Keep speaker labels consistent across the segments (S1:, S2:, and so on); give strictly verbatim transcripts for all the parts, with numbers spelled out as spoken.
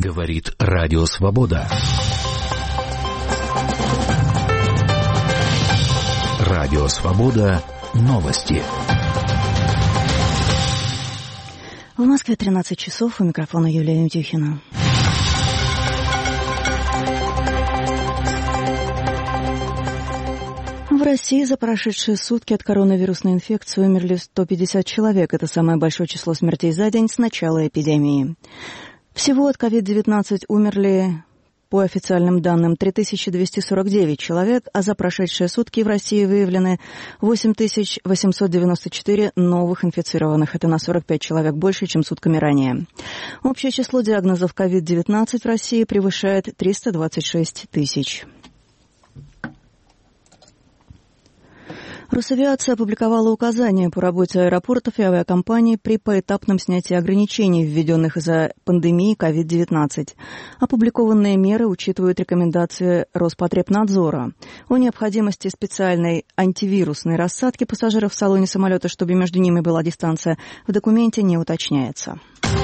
S1: Говорит Радио Свобода. Радио Свобода. Новости.
S2: В Москве тринадцать часов. У микрофона Юлия Ютюхина. В России за прошедшие сутки от коронавирусной инфекции умерли сто пятьдесят человек. Это самое большое число смертей за день с начала эпидемии. Всего от ковид девятнадцать умерли, по официальным данным, три тысячи двести сорок девять человек, а за прошедшие сутки в России выявлены восемь тысяч восемьсот девяносто четыре новых инфицированных. Это на сорок пять человек больше, чем сутками ранее. Общее число диагнозов ковид девятнадцать в России превышает триста двадцать шесть тысяч. Росавиация опубликовала указания по работе аэропортов и авиакомпаний при поэтапном снятии ограничений, введенных из-за пандемии ковид девятнадцать. Опубликованные меры учитывают рекомендации Роспотребнадзора о необходимости специальной антивирусной рассадки пассажиров в салоне самолета, чтобы между ними была дистанция, в документе не уточняется.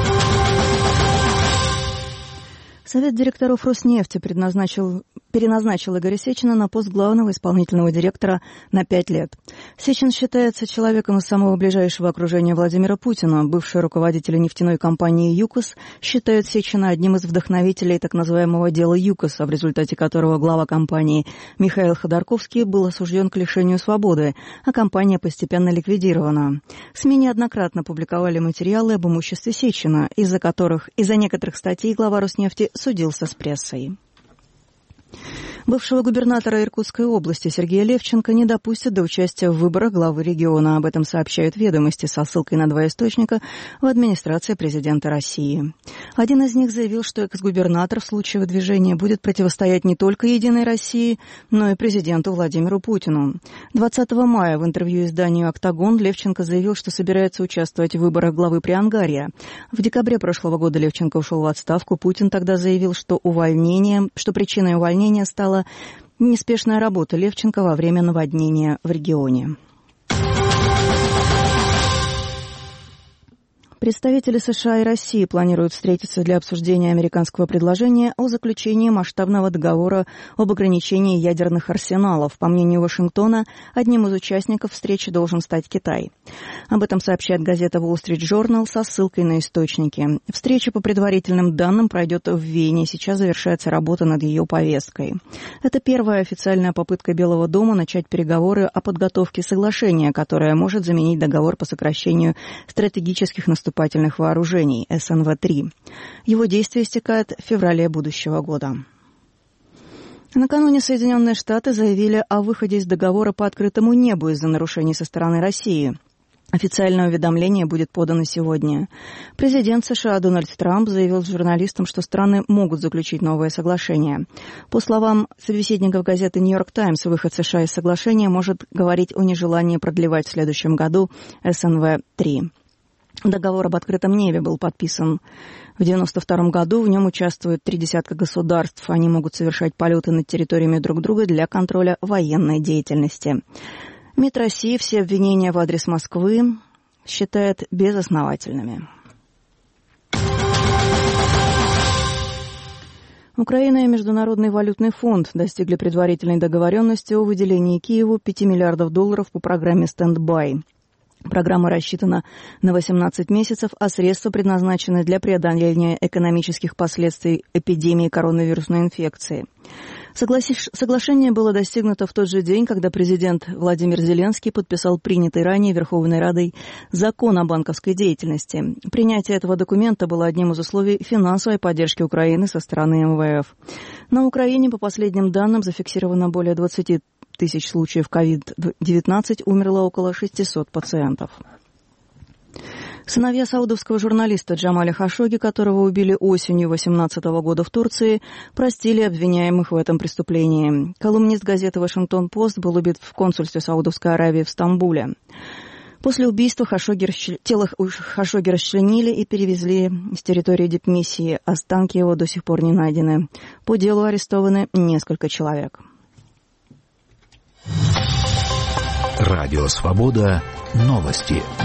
S2: Совет директоров Роснефти предназначил, переназначил Игоря Сечина на пост главного исполнительного директора на пять лет. Сечин считается человеком из самого ближайшего окружения Владимира Путина. Бывшие руководители нефтяной компании «ЮКОС» считают Сечина одним из вдохновителей так называемого дела ЮКОСа, в результате которого глава компании Михаил Ходорковский был осужден к лишению свободы, а компания постепенно ликвидирована. СМИ неоднократно публиковали материалы об имуществе Сечина, из-за которых, из-за некоторых статей глава Роснефти судился с прессой. Бывшего губернатора Иркутской области Сергея Левченко не допустят до участия в выборах главы региона. Об этом сообщают «Ведомости» со ссылкой на два источника в администрации президента России. Один из них заявил, что экс-губернатор в случае выдвижения будет противостоять не только «Единой России», но и президенту Владимиру Путину. двадцатого мая в интервью изданию «Октагон» Левченко заявил, что собирается участвовать в выборах главы Приангарья. В декабре прошлого года Левченко ушел в отставку. Путин тогда заявил, что увольнение, что причиной увольнения стала неспешная работа Левченко во время наводнения в регионе. Представители США и России планируют встретиться для обсуждения американского предложения о заключении масштабного договора об ограничении ядерных арсеналов. По мнению Вашингтона, одним из участников встречи должен стать Китай. Об этом сообщает газета Wall Street Journal со ссылкой на источники. Встреча, по предварительным данным, пройдет в Вене. Сейчас завершается работа над ее повесткой. Это первая официальная попытка Белого дома начать переговоры о подготовке соглашения, которое может заменить договор по сокращению стратегических наступлений наступательных вооружений эс эн вэ три. Его действие истекает в феврале будущего года. Накануне Соединенные Штаты заявили о выходе из договора по открытому небу из-за нарушений со стороны России. Официальное уведомление будет подано сегодня. Президент США Дональд Трамп заявил журналистам, что страны могут заключить новое соглашение. По словам собеседников газеты «Нью-Йорк Таймс», выход США из соглашения может говорить о нежелании продлевать в следующем году эс эн вэ три. Договор об открытом небе был подписан в девяносто втором году. В нем участвуют три десятка государств. Они могут совершать полеты над территориями друг друга для контроля военной деятельности. МИД России все обвинения в адрес Москвы считает безосновательными. Украина и Международный валютный фонд достигли предварительной договоренности о выделении Киеву пяти миллиардов долларов по программе «Стендбай». Программа рассчитана на восемнадцать месяцев, а средства предназначены для преодоления экономических последствий эпидемии коронавирусной инфекции. Согласиш... Соглашение было достигнуто в тот же день, когда президент Владимир Зеленский подписал принятый ранее Верховной Радой закон о банковской деятельности. Принятие этого документа было одним из условий финансовой поддержки Украины со стороны эм вэ эф. На Украине, по последним данным, зафиксировано более двадцати тысяч случаев ковид девятнадцать, умерло около шестисот пациентов. Сыновья саудовского журналиста Джамаля Хашогги, которого убили осенью две тысячи восемнадцатого года в Турции, простили обвиняемых в этом преступлении. Колумнист газеты «Вашингтон-Пост» был убит в консульстве Саудовской Аравии в Стамбуле. После убийства Хашогги расчл... тело Хашогги расчленили и перевезли с территории дипмиссии. Останки его до сих пор не найдены. По делу арестованы несколько человек.
S1: Радио «Свобода». Новости.